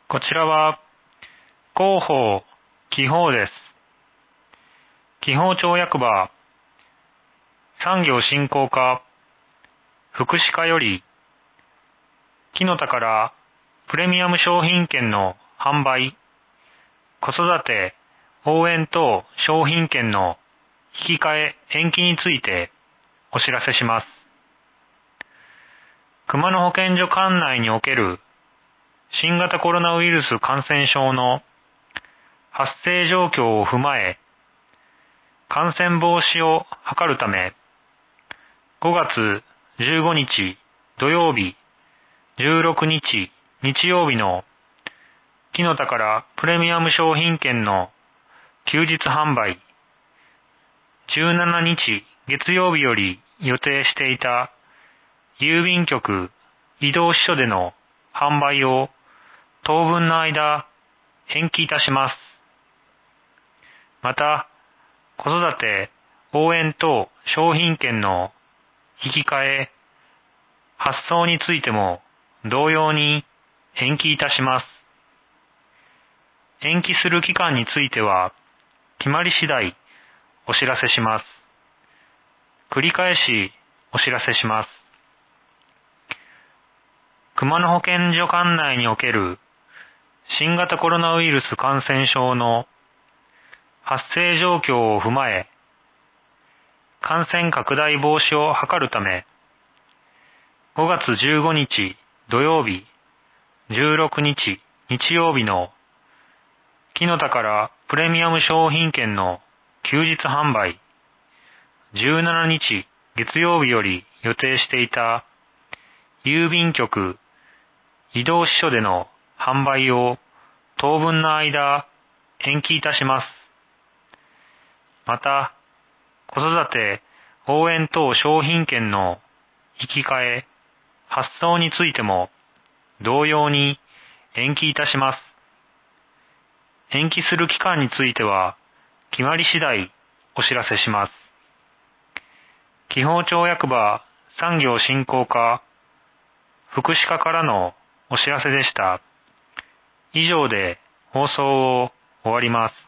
こちらは広報記法です。記法庁役場産業振興課福祉課より木の田からプレミアム商品券の販売、子育て応援等商品券の引き換え延期についてお知らせします。熊野保健所管内における新型コロナウイルス感染症の発生状況を踏まえ、感染防止を図るため、5月15日土曜日、16日日曜日の木の田からプレミアム商品券の休日販売、17日月曜日より予定していた郵便局移動支所での販売を当分の間延期いたします。また、子育て応援等商品券の引き換え発送についても同様に延期いたします。延期する期間については決まり次第お知らせします。繰り返しお知らせします。熊野保健所管内における新型コロナウイルス感染症の発生状況を踏まえ、感染拡大防止を図るため、5月15日土曜日、16日日曜日の木の田からプレミアム商品券の休日販売、17日月曜日より予定していた郵便局移動支所での販売を当分の間延期いたします。また、子育て応援等商品券の引き換え発送についても同様に延期いたします。延期する期間については決まり次第お知らせします。記法庁役場産業振興課福祉課からのお知らせでした。以上で放送を終わります。